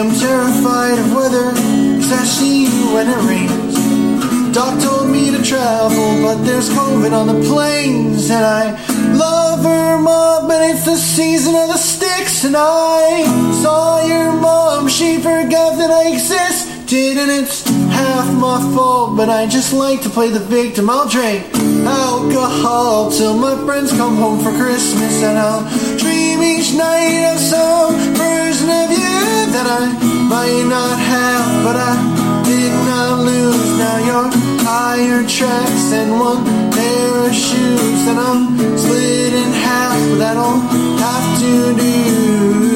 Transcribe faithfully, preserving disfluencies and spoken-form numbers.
am terrified of weather, 'cause I see you when it rains. Doc told me to travel, but there's COVID on the planes. And I love Vermont, but it's the season of the sticks. And I saw your mom, she forgot that I existed. And it's half my fault, but I just like to play the victim. I'll drink alcohol till my friends come home for Christmas. And I'll dream each night of some version of you that I might not have, but I did not lose. Now you're tire tracks and one pair of shoes, and I'm split in half, but that'll have to do.